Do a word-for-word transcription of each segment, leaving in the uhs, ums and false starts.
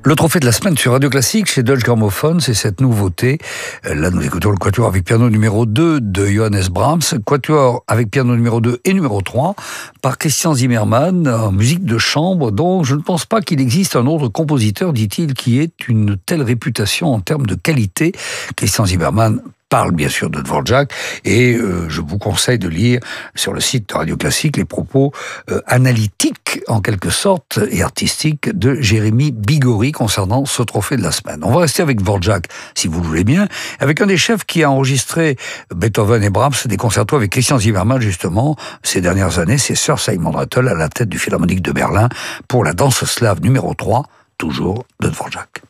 Le trophée de la semaine sur Radio Classique chez Deutsche Grammophon, c'est cette nouveauté. Là, nous écoutons le quatuor avec piano numéro deux de Johannes Brahms, quatuor avec piano numéro deux et numéro trois par Christian Zimmermann, en musique de chambre, dont je ne pense pas qu'il existe un autre compositeur, dit-il, qui ait une telle réputation en termes de qualité. Christian Zimmermann parle bien sûr de Dvorak, et euh, je vous conseille de lire sur le site de Radio Classique les propos euh, analytiques, en quelque sorte, et artistiques de Jérémy Bigori concernant ce trophée de la semaine. On va rester avec Dvorak, si vous le voulez bien, avec un des chefs qui a enregistré Beethoven et Brahms, des concertos avec Christian Zimmermann, justement, ces dernières années, c'est Sir Simon Rattle à la tête du Philharmonique de Berlin pour la danse slave numéro trois, toujours de Dvorak.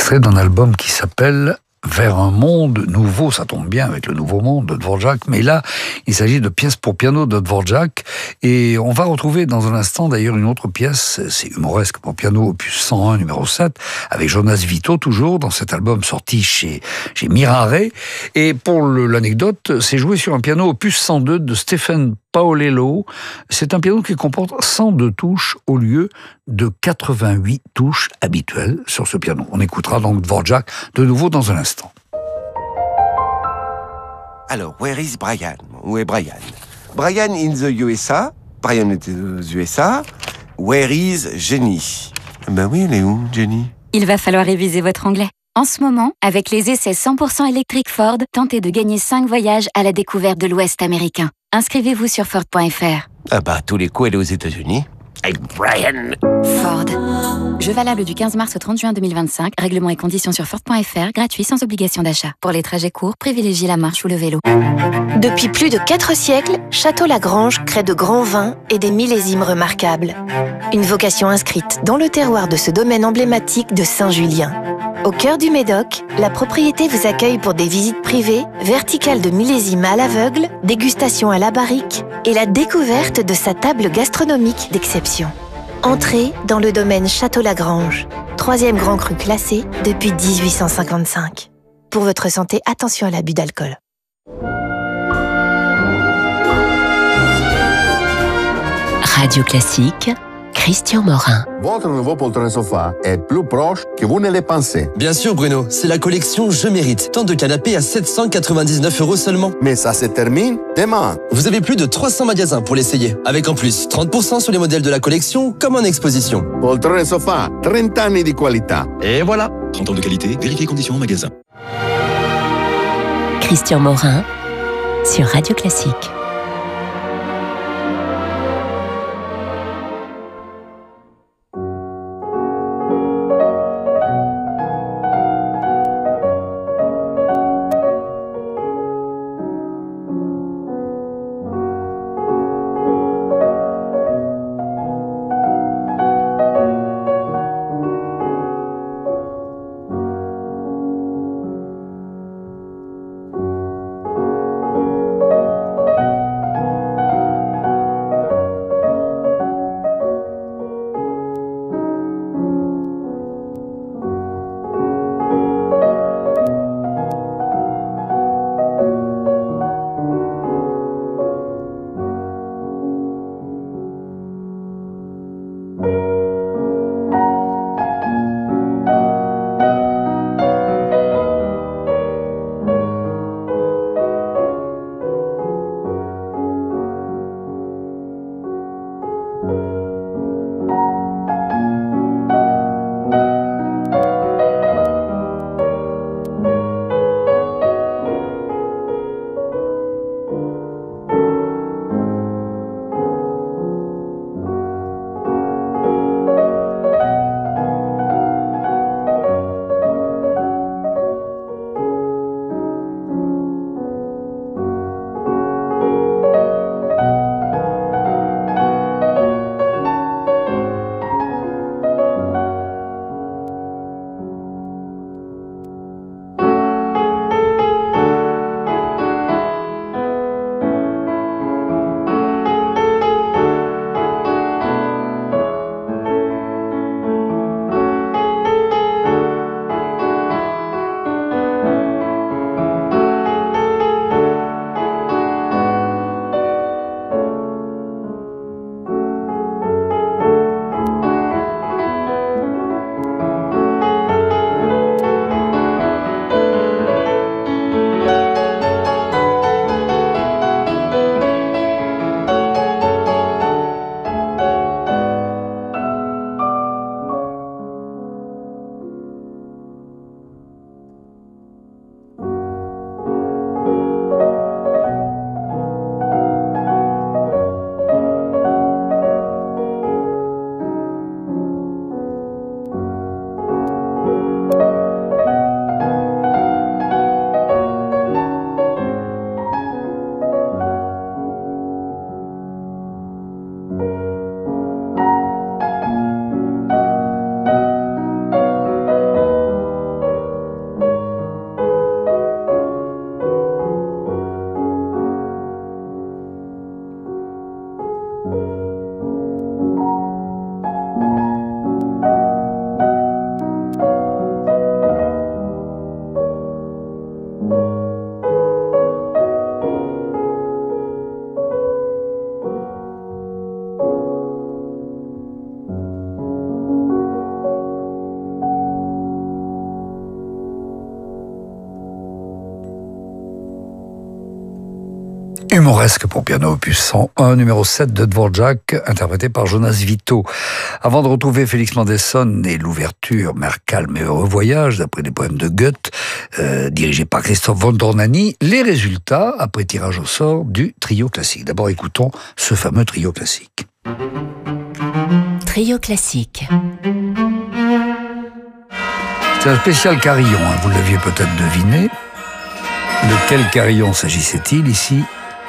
extrait d'un album qui s'appelle Vers un monde nouveau, ça tombe bien avec le nouveau monde de Dvorak, mais là, il s'agit de pièces pour piano de Dvorak, et on va retrouver dans un instant d'ailleurs une autre pièce, c'est humoresque pour piano, opus cent un, numéro sept, avec Jonas Vito, toujours, dans cet album sorti chez, chez Mirare, et pour le, l'anecdote, c'est joué sur un piano opus cent deux de Stephen Paolello. C'est un piano qui comporte cent deux touches au lieu de quatre-vingt-huit touches habituelles sur ce piano. On écoutera donc Dvorak de nouveau dans un instant. Alors, where is Brian? Où est Brian? Brian in the U S A. Brian est aux U S A. Where is Jenny? Ben oui, elle est où, Jenny? Il va falloir réviser votre anglais. En ce moment, avec les essais cent pour cent électriques Ford, tentez de gagner cinq voyages à la découverte de l'Ouest américain. Inscrivez-vous sur Ford point F R. Ah bah, tous les coups, elle est aux États-Unis. Avec Brian. Ford. Jeu valable du quinze mars au trente juin deux mille vingt-cinq. Règlements et conditions sur Ford point F R. Gratuit sans obligation d'achat. Pour les trajets courts, privilégiez la marche ou le vélo. Depuis plus de quatre siècles, Château-Lagrange crée de grands vins et des millésimes remarquables. Une vocation inscrite dans le terroir de ce domaine emblématique de Saint-Julien. Au cœur du Médoc, la propriété vous accueille pour des visites privées, verticales de millésimes à l'aveugle, dégustation à la barrique et la découverte de sa table gastronomique d'exception. Entrez dans le domaine Château-Lagrange, troisième grand cru classé depuis dix-huit cent cinquante-cinq. Pour votre santé, attention à l'abus d'alcool. Radio Classique, Christian Morin. Votre nouveau poltron sofa est plus proche que vous ne le pensez. Bien sûr Bruno, c'est la collection Je Mérite. Tant de canapés à sept cent quatre-vingt-dix-neuf euros seulement. Mais ça se termine demain. Vous avez plus de trois cents magasins pour l'essayer. Avec en plus trente pour cent sur les modèles de la collection, comme en exposition. Poltron sofa, trente anni di qualità. Et voilà. trente ans de qualité, vérifiez conditions en magasin. Christian Morin sur Radio Classique. Humoresque pour piano opus cent un, numéro sept de Dvorak, interprété par Jonas Vito. Avant de retrouver Félix Mendelssohn et l'ouverture Mer calme et heureux voyage, d'après les poèmes de Goethe, euh, dirigé par Christophe von Dornany, les résultats, après tirage au sort, du trio classique. D'abord, écoutons ce fameux trio classique. Trio classique. C'est un spécial carillon, hein, vous l'aviez peut-être deviné. De quel carillon s'agissait-il ici ?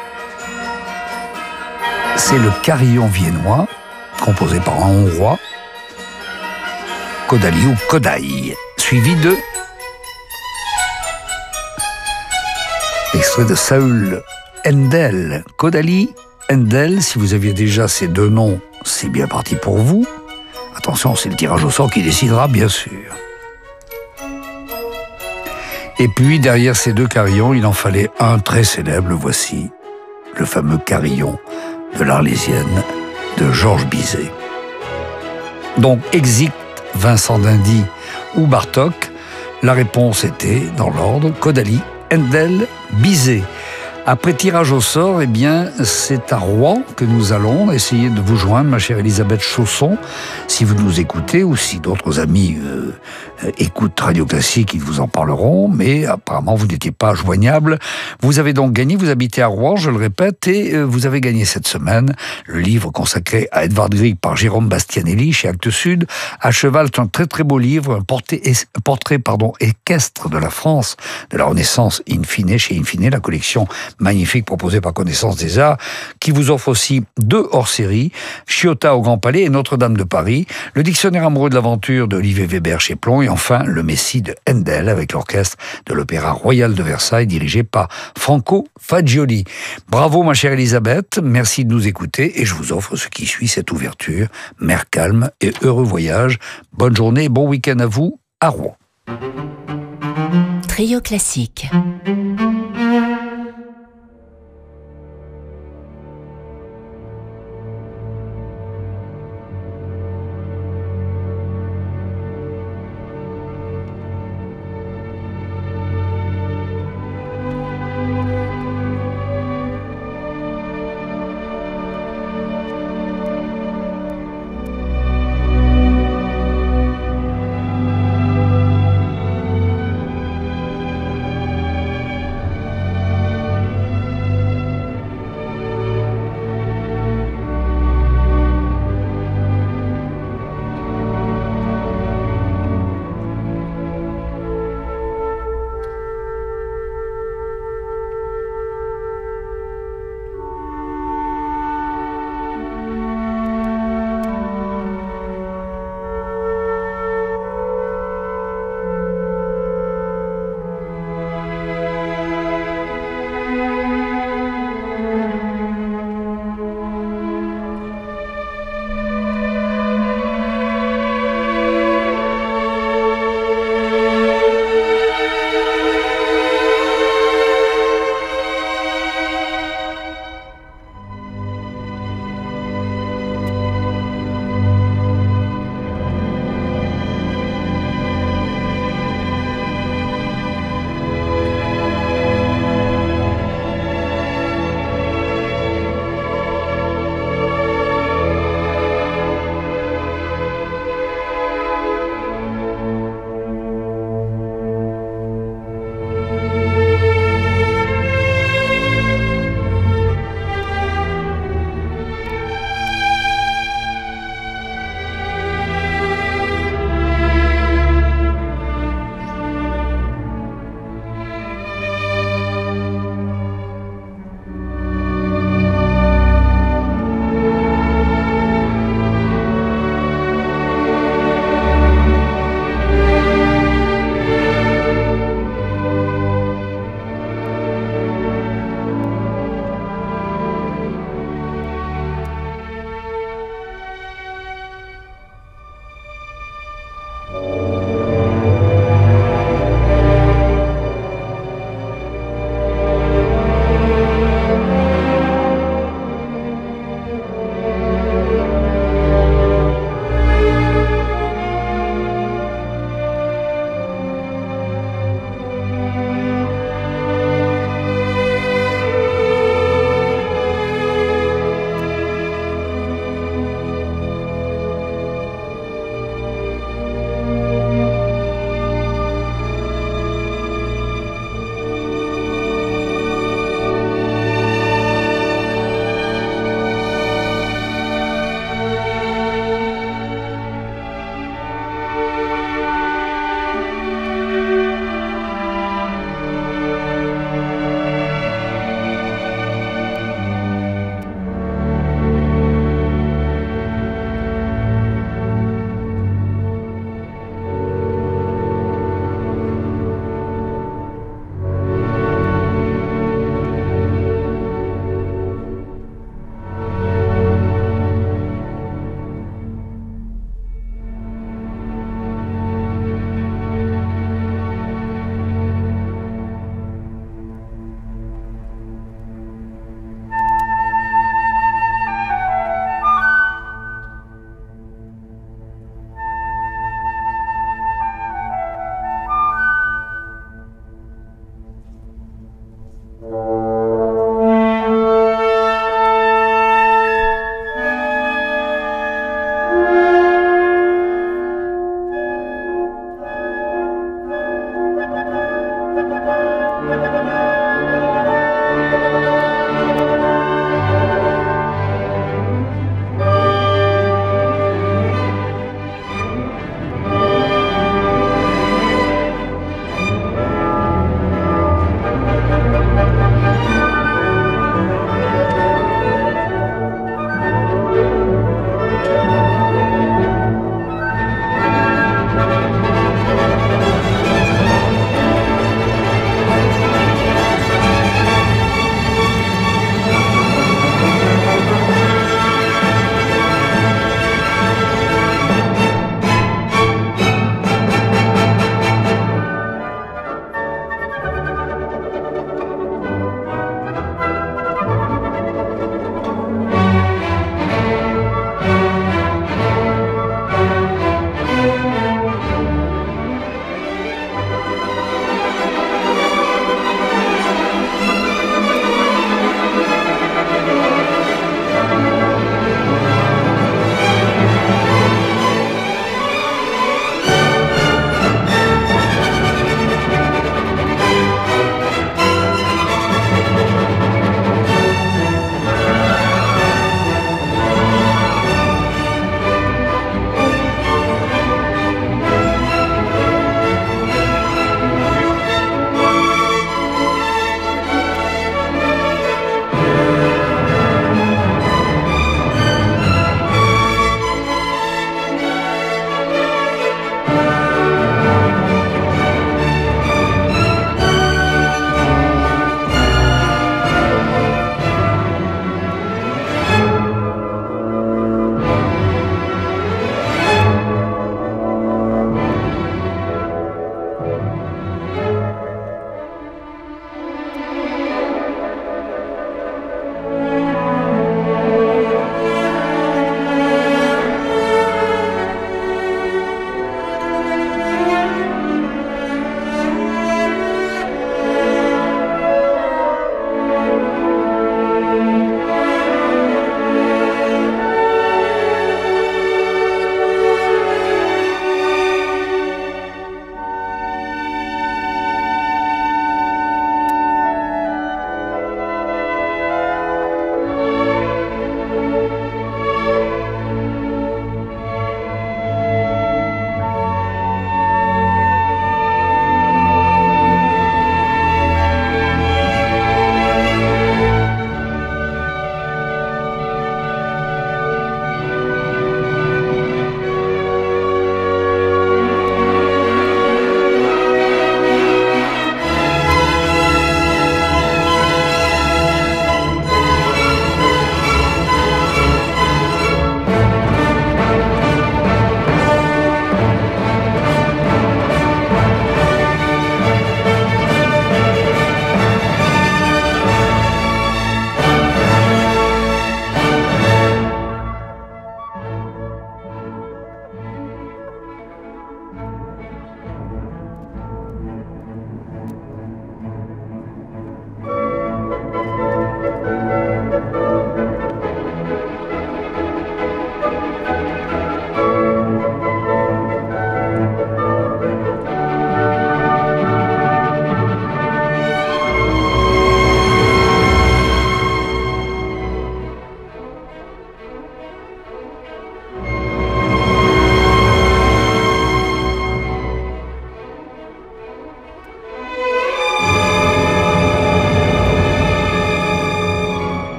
C'est le carillon viennois, composé par un Hongrois, Kodály ou Kodály, suivi de extrait de Saül Handel. Kodály, Handel, si vous aviez déjà ces deux noms, c'est bien parti pour vous. Attention, c'est le tirage au sort qui décidera, bien sûr. Et puis, derrière ces deux carillons, il en fallait un très célèbre, le voici, le fameux carillon de l'Arlésienne de Georges Bizet. Donc, exit Vincent d'Indy ou Bartók, la réponse était, dans l'ordre, Kodály, Handel, Bizet. Après tirage au sort, eh bien, c'est à Rouen que nous allons essayer de vous joindre, ma chère Elisabeth Chausson. Si vous nous écoutez ou si d'autres amis euh, écoutent Radio Classique, ils vous en parleront, mais apparemment vous n'étiez pas joignable. Vous avez donc gagné, vous habitez à Rouen, je le répète, et euh, vous avez gagné cette semaine le livre consacré à Edvard Grieg par Jérôme Bastianelli chez Actes Sud. À cheval, c'est un très très beau livre, un portrait, un portrait pardon, équestre de la France, de la Renaissance in fine, chez In fine, la collection magnifique proposé par Connaissance des Arts, qui vous offre aussi deux hors-série, Chiota au Grand Palais et Notre-Dame de Paris, le dictionnaire amoureux de l'aventure de Olivier Weber chez Plon, et enfin le Messie de Handel avec l'orchestre de l'Opéra Royal de Versailles dirigé par Franco Fagioli. Bravo ma chère Elisabeth, merci de nous écouter et je vous offre ce qui suit cette ouverture, Mer calme et heureux voyage. Bonne journée et bon week-end à vous à Rouen. Trio classique.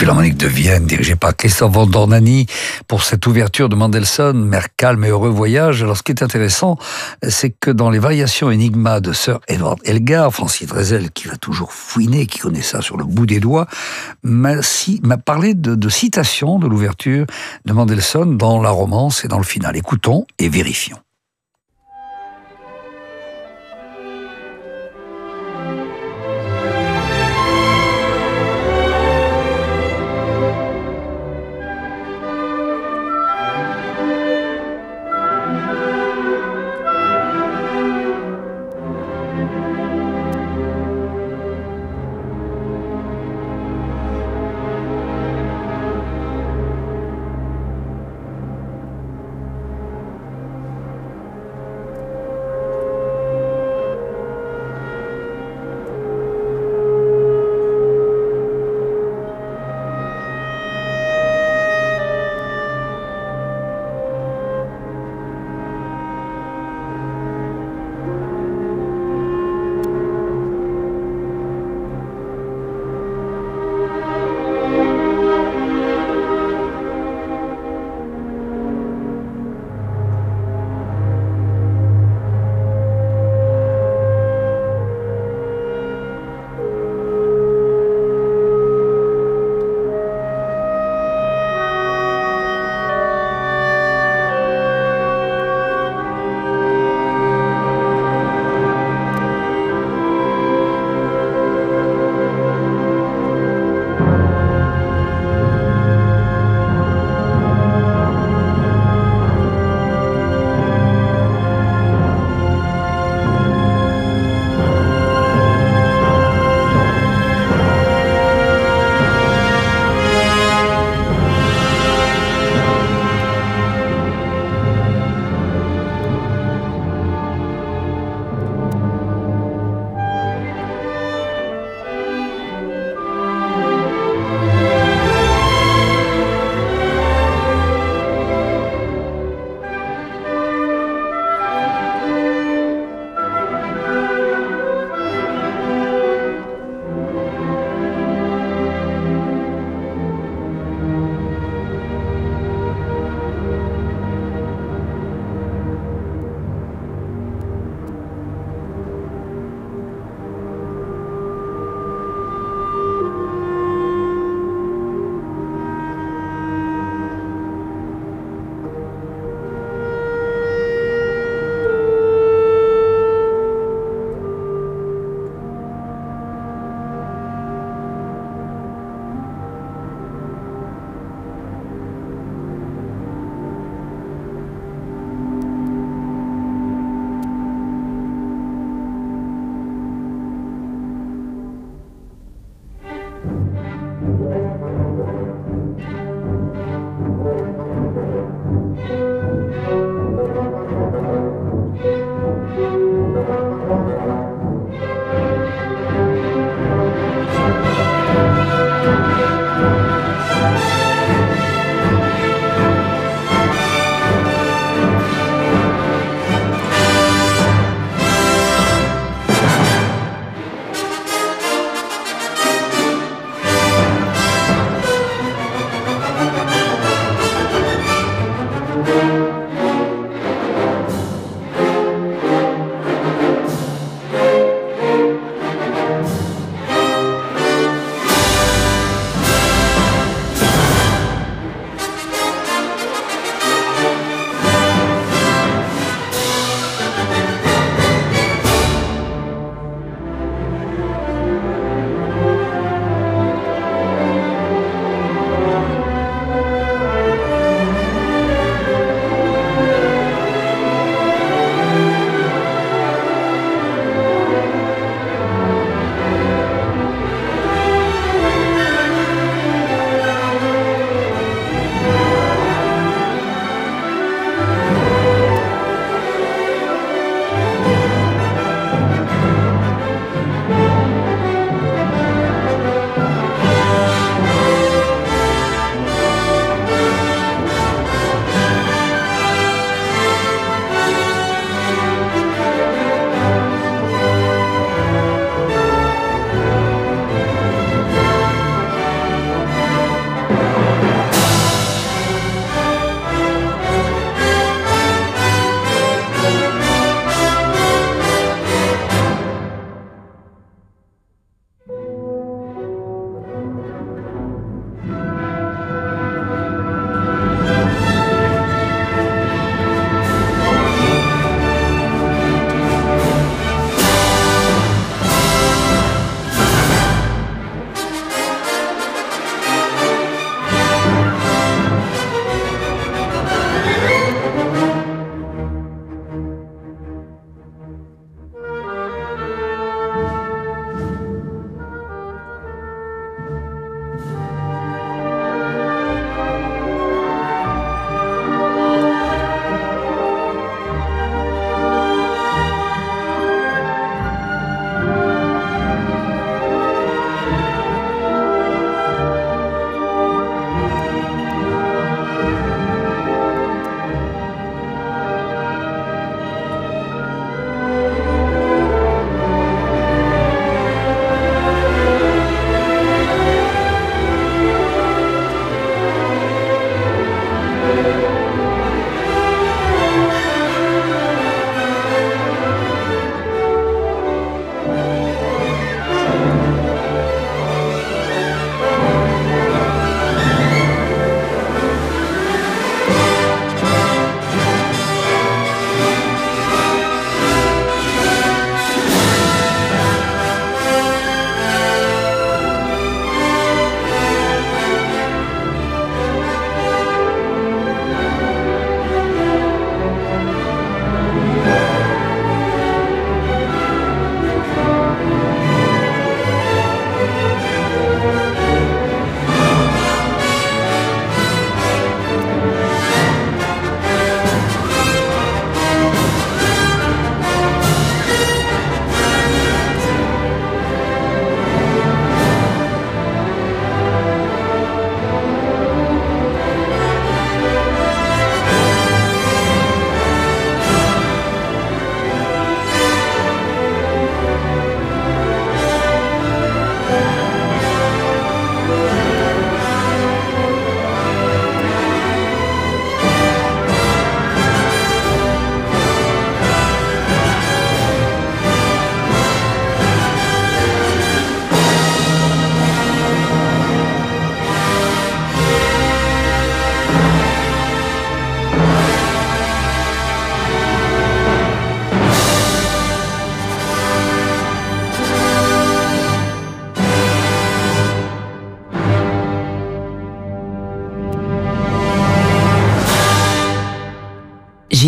Philharmonique de Vienne, dirigé par Christoph von Dornany, pour cette ouverture de Mendelssohn, Mer calme et heureux voyage. Alors, ce qui est intéressant, c'est que dans les variations Enigma de Sir Edward Elgar, Francis Drezel, qui va toujours fouiner, qui connaît ça sur le bout des doigts, m'a, si, m'a parlé de, de citations de l'ouverture de Mendelssohn dans la romance et dans le final. Écoutons et vérifions.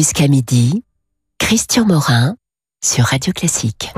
Jusqu'à midi, Christian Morin sur Radio Classique.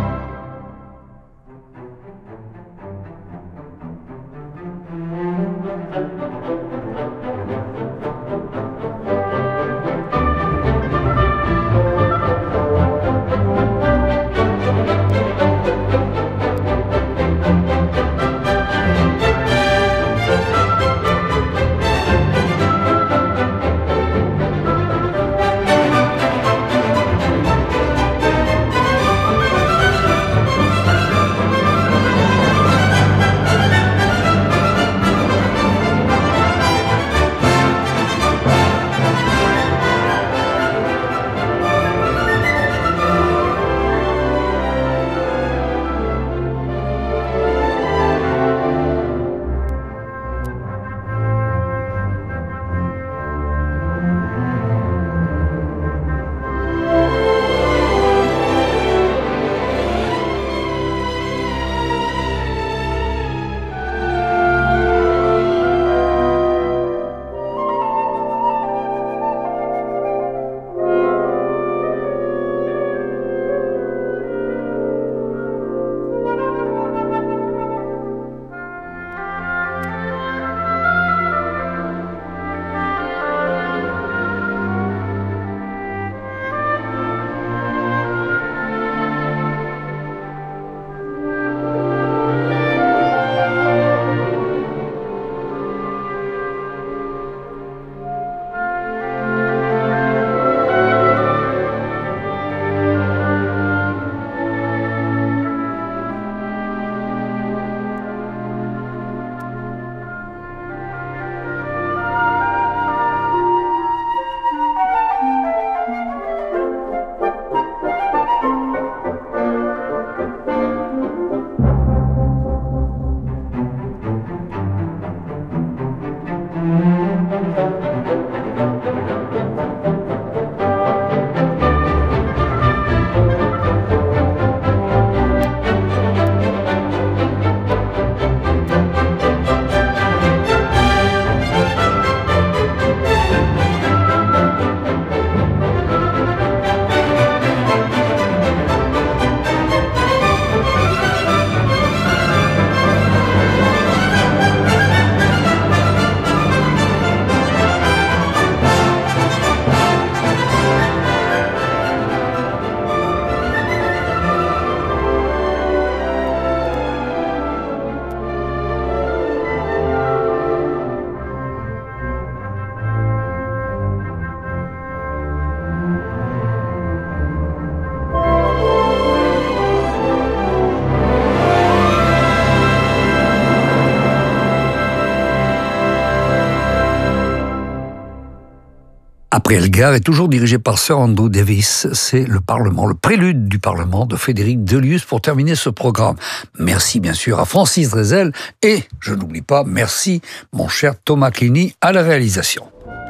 Après Elgar est toujours dirigé par Sir Andrew Davis. C'est le Parlement, le prélude du Parlement de Frédéric Delius pour terminer ce programme. Merci bien sûr à Francis Drezel et, je n'oublie pas, merci mon cher Thomas Clini à la réalisation.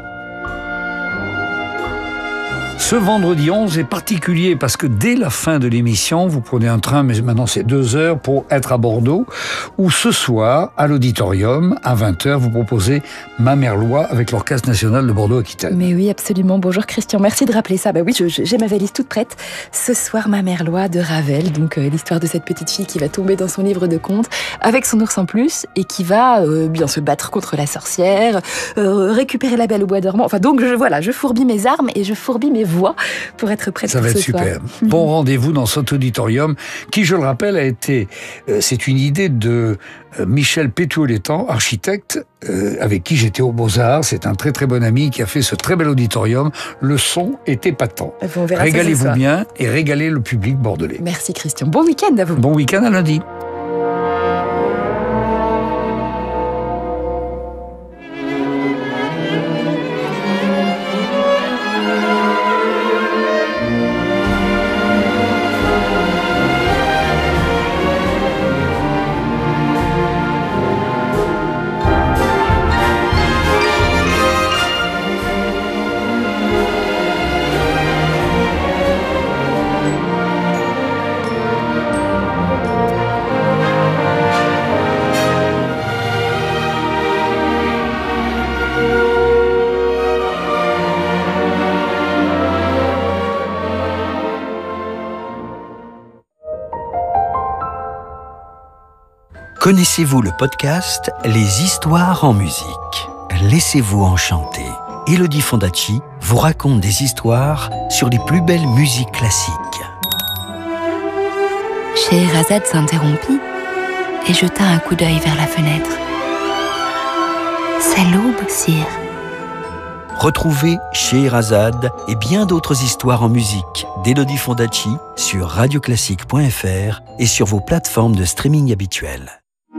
Ce vendredi onze est particulier parce que dès la fin de l'émission, vous prenez un train, mais maintenant c'est deux heures pour être à Bordeaux, où ce soir, à l'auditorium, à vingt heures, vous proposez Ma Merlois avec l'Orchestre National de Bordeaux-Aquitaine. Mais oui, absolument. Bonjour Christian, merci de rappeler ça. Bah oui, je, je, j'ai ma valise toute prête. Ce soir, Ma Merlois de Ravel, donc euh, l'histoire de cette petite fille qui va tomber dans son livre de contes avec son ours en plus et qui va euh, bien se battre contre la sorcière, euh, récupérer la Belle au bois dormant. Enfin donc, je, voilà, je fourbis mes armes et je fourbis mes voix pour être prête Ça pour va être ce super. soir. Bon rendez-vous dans cet auditorium qui, je le rappelle, a été, euh, c'est une idée de euh, Michel Pétuolétan, architecte, euh, avec qui j'étais au Beaux-Arts. C'est un très très bon ami qui a fait ce très bel auditorium. Le son est épatant. On verra ça ce Régalez-vous soir. bien et régalez le public bordelais. Merci Christian. Bon week-end à vous. Bon week-end à lundi. Connaissez-vous le podcast Les histoires en musique? Laissez-vous enchanter. Elodie Fondacci vous raconte des histoires sur les plus belles musiques classiques. Scheherazade s'interrompit et jeta un coup d'œil vers la fenêtre. C'est l'aube, sire. Retrouvez Scheherazade et bien d'autres histoires en musique d'Elodie Fondacci sur radio classique point f r et sur vos plateformes de streaming habituelles.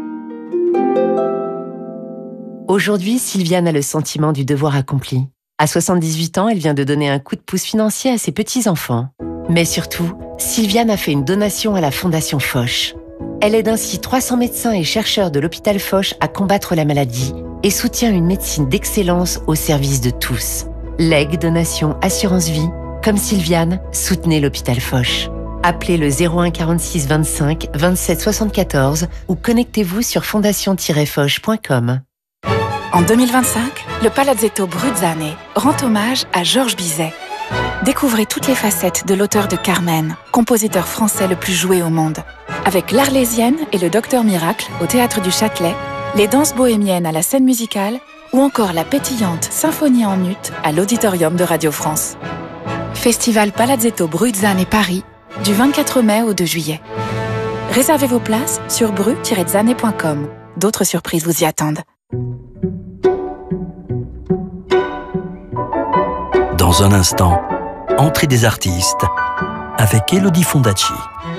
Aujourd'hui, Sylviane a le sentiment du devoir accompli. À soixante-dix-huit ans, elle vient de donner un coup de pouce financier à ses petits-enfants. Mais surtout, Sylviane a fait une donation à la Fondation Foch. Elle aide ainsi trois cents médecins et chercheurs de l'hôpital Foch à combattre la maladie et soutient une médecine d'excellence au service de tous. Legs, donation, assurance vie. Comme Sylviane, soutenez l'hôpital Foch. Appelez le zéro un quarante-six vingt-cinq vingt-sept soixante-quatorze ou connectez-vous sur fondation tiret foch point com. En deux mille vingt-cinq, le Palazzetto Bruzzane rend hommage à Georges Bizet. Découvrez toutes les facettes de l'auteur de Carmen, compositeur français le plus joué au monde. Avec l'Arlésienne et le Docteur Miracle au Théâtre du Châtelet, les danses bohémiennes à la scène musicale ou encore la pétillante Symphonie en ut à l'Auditorium de Radio France. Festival Palazzetto Bruzzane Paris, du vingt-quatre mai au deux juillet. Réservez vos places sur bru tiret zane point com. D'autres surprises vous y attendent. Dans un instant, entrée des artistes avec Elodie Fondacci.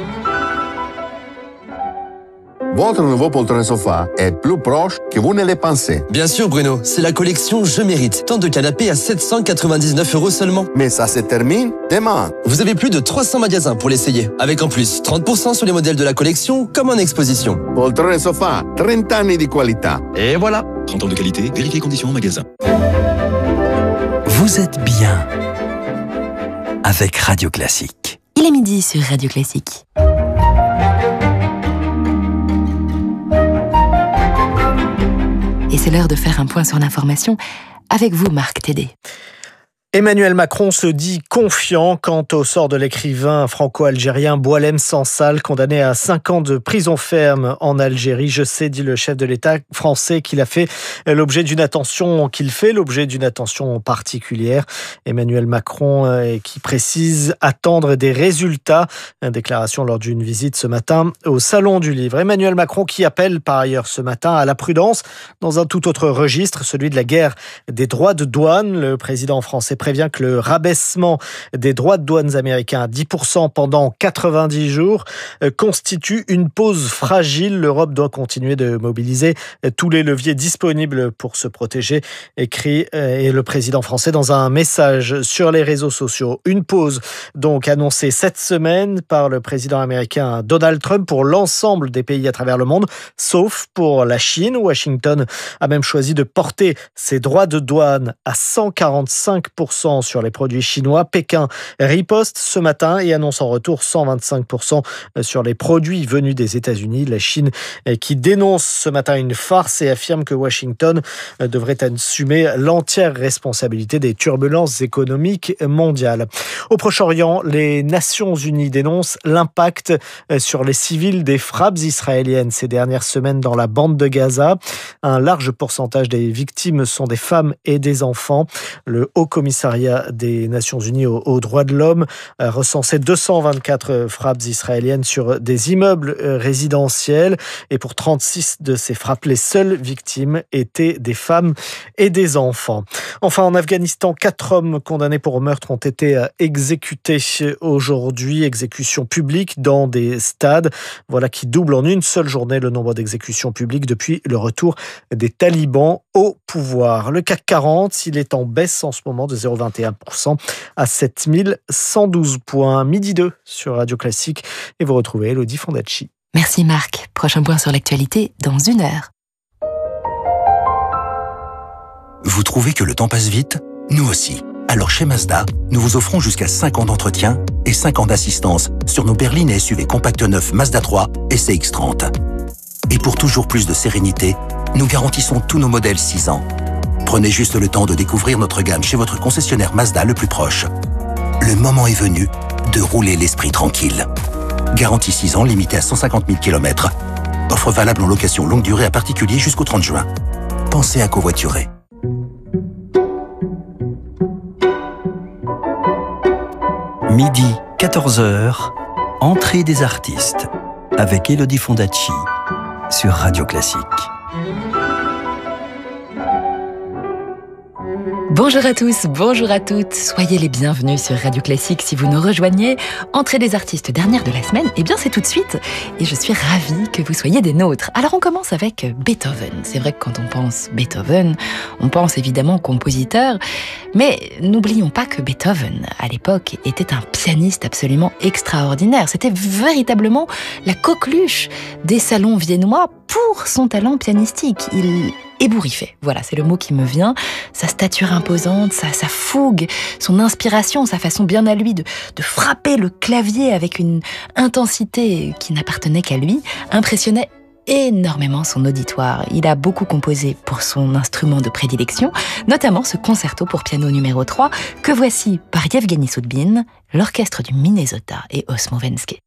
Votre nouveau poltron sofa est plus proche que vous ne le pensez. Bien sûr, Bruno, c'est la collection Je Mérite. Tant de canapés à sept cent quatre-vingt-dix-neuf euros seulement. Mais ça se termine demain. Vous avez plus de trois cents magasins pour l'essayer. Avec en plus trente pour cent sur les modèles de la collection, comme en exposition. Poltron sofa, trente anni di qualità. Et voilà. trente ans de qualité, vérifiez conditions en magasin. Vous êtes bien avec Radio Classique. Il est midi sur Radio Classique. Et c'est l'heure de faire un point sur l'information avec vous, Marc Tédé. Emmanuel Macron se dit confiant quant au sort de l'écrivain franco-algérien Boualem Sansal, condamné à cinq ans de prison ferme en Algérie. Je sais, dit le chef de l'État français, qu'il a fait l'objet d'une attention, qu'il fait l'objet d'une attention particulière. Emmanuel Macron euh, qui précise attendre des résultats. Une déclaration lors d'une visite ce matin au Salon du Livre. Emmanuel Macron qui appelle par ailleurs ce matin à la prudence dans un tout autre registre, celui de la guerre des droits de douane. Le président français prévient que le rabaissement des droits de douane américains à dix pour cent pendant quatre-vingt-dix jours constitue une pause fragile. L'Europe doit continuer de mobiliser tous les leviers disponibles pour se protéger, écrit et le président français dans un message sur les réseaux sociaux. Une pause donc annoncée cette semaine par le président américain Donald Trump pour l'ensemble des pays à travers le monde, sauf pour la Chine. Washington a même choisi de porter ses droits de douane à cent quarante-cinq pour cent sur les produits chinois. Pékin riposte ce matin et annonce en retour cent vingt-cinq pour cent sur les produits venus des États-Unis. La Chine qui dénonce ce matin une farce et affirme que Washington devrait assumer l'entière responsabilité des turbulences économiques mondiales. Au Proche-Orient, les Nations Unies dénoncent l'impact sur les civils des frappes israéliennes ces dernières semaines dans la bande de Gaza. Un large pourcentage des victimes sont des femmes et des enfants. Le Haut Commissariat des Nations Unies aux, aux droits de l'homme a recensé deux cent vingt-quatre frappes israéliennes sur des immeubles résidentiels et pour trente-six de ces frappes, les seules victimes étaient des femmes et des enfants. Enfin, en Afghanistan, quatre hommes condamnés pour meurtre ont été exécutés aujourd'hui, exécution publique dans des stades. Voilà qui double en une seule journée le nombre d'exécutions publiques depuis le retour des talibans au pouvoir. Le C A C quarante, il est en baisse en ce moment de zéro virgule vingt et un pour cent à sept mille cent douze points. Midi deux sur Radio Classique et vous retrouvez Elodie Fondacci. Merci Marc. Prochain point sur l'actualité dans une heure. Vous trouvez que le temps passe vite ? Nous aussi. Alors chez Mazda, nous vous offrons jusqu'à cinq ans d'entretien et cinq ans d'assistance sur nos berlines et S U V compacts neufs Mazda trois et C X trente. Et pour toujours plus de sérénité, nous garantissons tous nos modèles six ans. Prenez juste le temps de découvrir notre gamme chez votre concessionnaire Mazda le plus proche. Le moment est venu de rouler l'esprit tranquille. Garantie six ans limitée à cent cinquante mille kilomètres. Offre valable en location longue durée à particulier jusqu'au trente juin. Pensez à covoiturer. Midi, quatorze heures, entrée des artistes, avec Elodie Fondacci, sur Radio Classique. Bonjour à tous, bonjour à toutes, soyez les bienvenus sur Radio Classique. Si vous nous rejoignez, entrée des artistes dernière de la semaine, eh bien c'est tout de suite et je suis ravie que vous soyez des nôtres. Alors on commence avec Beethoven. C'est vrai que quand on pense Beethoven, on pense évidemment compositeur, mais n'oublions pas que Beethoven, à l'époque, était un pianiste absolument extraordinaire. C'était véritablement la coqueluche des salons viennois pour son talent pianistique. Il ébouriffait, voilà, c'est le mot qui me vient. Sa stature imposante, sa, sa fougue, son inspiration, sa façon bien à lui de, de frapper le clavier avec une intensité qui n'appartenait qu'à lui, impressionnait énormément son auditoire. Il a beaucoup composé pour son instrument de prédilection, notamment ce concerto pour piano numéro trois, que voici par Yevgeny Soudbine, l'orchestre du Minnesota et Osmo Venske.